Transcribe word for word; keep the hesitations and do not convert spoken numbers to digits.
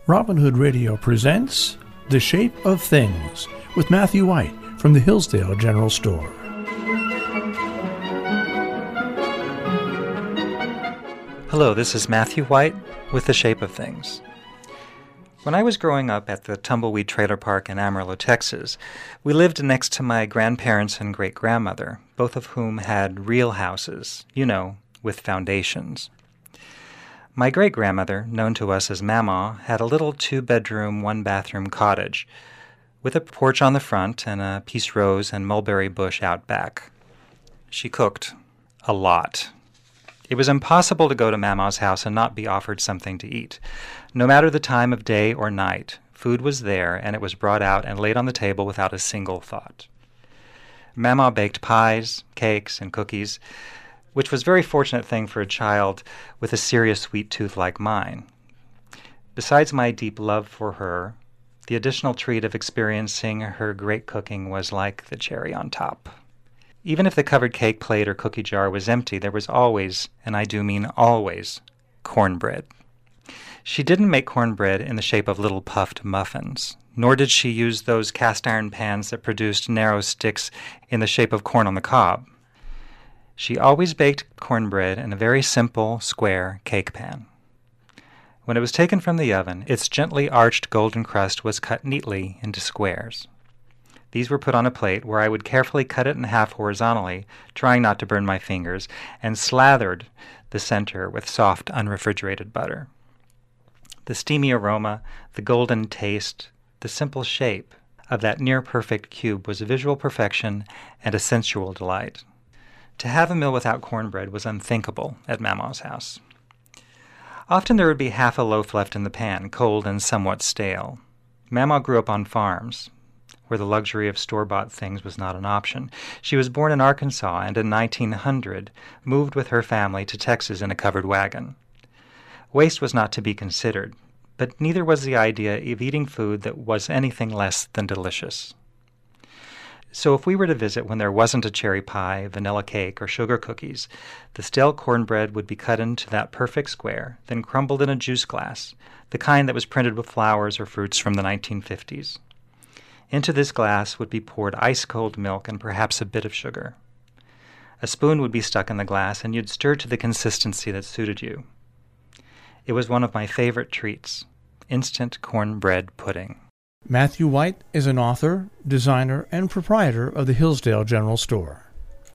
Robin Hood Radio presents The Shape of Things with Matthew White from the Hillsdale General Store. Hello, this is Matthew White with The Shape of Things. When I was growing up at the Tumbleweed Trailer Park in Amarillo, Texas, we lived next to my grandparents and great-grandmother, both of whom had real houses, you know, with foundations. My great-grandmother, known to us as Mama, had a little two-bedroom, one-bathroom cottage with a porch on the front and a peace rose and mulberry bush out back. She cooked a lot. It was impossible to go to Mama's house and not be offered something to eat. No matter the time of day or night, food was there, and it was brought out and laid on the table without a single thought. Mama baked pies, cakes, and cookies, which was a very fortunate thing for a child with a serious sweet tooth like mine. Besides my deep love for her, the additional treat of experiencing her great cooking was like the cherry on top. Even if the covered cake plate or cookie jar was empty, there was always, and I do mean always, cornbread. She didn't make cornbread in the shape of little puffed muffins, nor did she use those cast-iron pans that produced narrow sticks in the shape of corn on the cob. She always baked cornbread in a very simple, square cake pan. When it was taken from the oven, its gently arched golden crust was cut neatly into squares. These were put on a plate where I would carefully cut it in half horizontally, trying not to burn my fingers, and slathered the center with soft, unrefrigerated butter. The steamy aroma, the golden taste, the simple shape of that near-perfect cube was visual perfection and a sensual delight. To have a meal without cornbread was unthinkable at Mama's house. Often there would be half a loaf left in the pan, cold and somewhat stale. Mama grew up on farms, where the luxury of store-bought things was not an option. She was born in Arkansas and in nineteen hundred moved with her family to Texas in a covered wagon. Waste was not to be considered, but neither was the idea of eating food that was anything less than delicious. So if we were to visit when there wasn't a cherry pie, vanilla cake, or sugar cookies, the stale cornbread would be cut into that perfect square, then crumbled in a juice glass, the kind that was printed with flowers or fruits from the nineteen fifties. Into this glass would be poured ice-cold milk and perhaps a bit of sugar. A spoon would be stuck in the glass, and you'd stir to the consistency that suited you. It was one of my favorite treats, instant cornbread pudding. Matthew White is an author, designer, and proprietor of the Hillsdale General Store.